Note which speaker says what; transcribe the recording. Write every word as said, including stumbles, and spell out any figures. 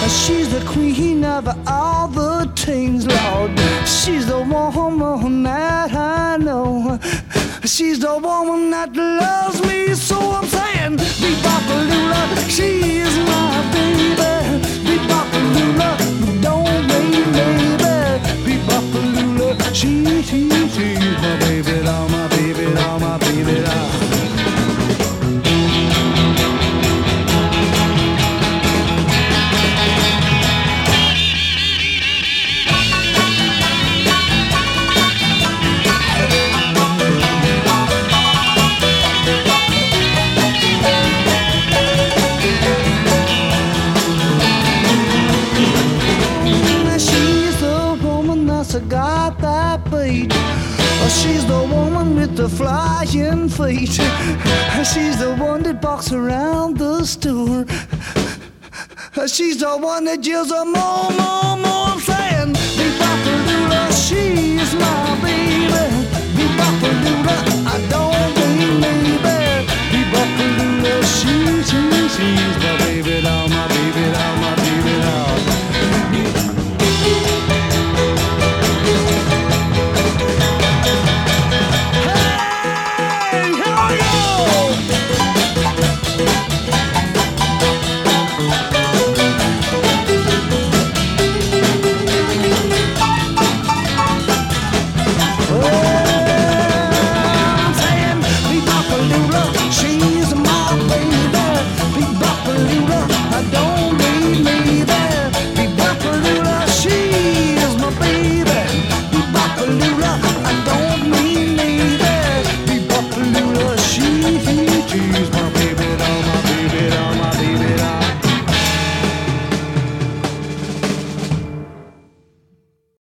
Speaker 1: She's the queen of all the things, Lord. She's the woman that I know. She's the woman that loves me, so I'm saying, Be-Bop-A-Lula, she is my baby. Be-Bop-A-Lula, don't wait, baby. Be-Bop-A-Lula, she, she, she's my baby, doll, my baby, doll, my baby, doll. Got that beat. She's the woman with the flying feet. She's the one that walks around the store. She's the one that yells a more, more, more. I'm saying, Be-Bop-A-Lula, she's my baby. Be-Bop-A-Lula, I don't